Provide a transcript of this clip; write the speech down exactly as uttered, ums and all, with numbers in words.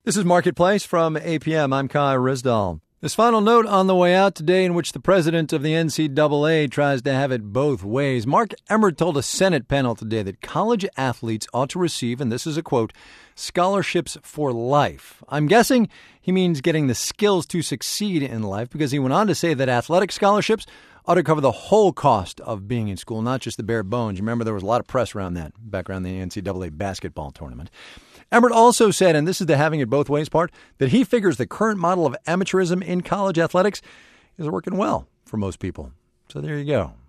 This is Marketplace from A P M. I'm Kai Risdall. This final note on the way out today, in which the president of the N C double A tries to have it both ways. Mark Emmert told a Senate panel today that college athletes ought to receive, and this is a quote, scholarships for life. I'm guessing he means getting the skills to succeed in life, because he went on to say that athletic scholarships ought to cover the whole cost of being in school, not just the bare bones. You remember there was a lot of press around that back around the N C double A basketball tournament. Emmert also said, and this is the having it both ways part, that he figures the current model of amateurism in college athletics is working well for most people. So there you go.